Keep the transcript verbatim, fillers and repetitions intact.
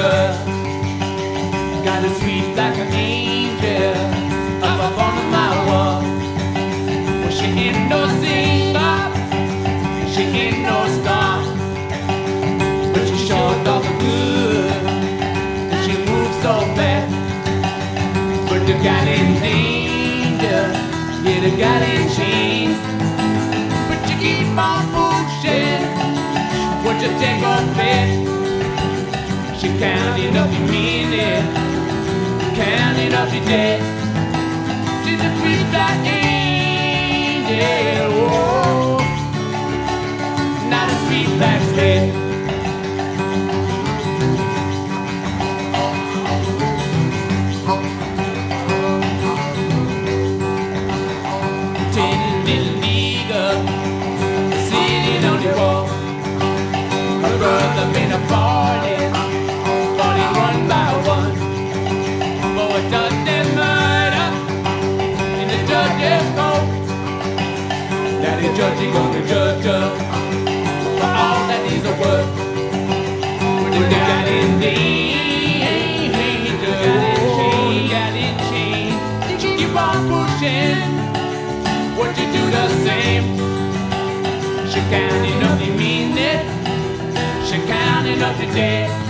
girl. Got a sweet like an angel up upon my wall. Well, she ain't no singer, she ain't no star, but she sure does the good, and she moves so fast. But the gal in danger, yeah, the gal in chains. But you keep on pushing, would you take her fit? She counting up your minute, counting up your day. She's a sweet black angel, oh, not a sweet black slave. Ten little nigger sitting on the wall. Her brother been a party, party one by one. For a done their murder in the judge's court. Now the judge is gonna judge her for all that is a worth. But the gal in danger, gal in chains, keep on pushing. Would you do the same? She counting up the minute, she counting up the day.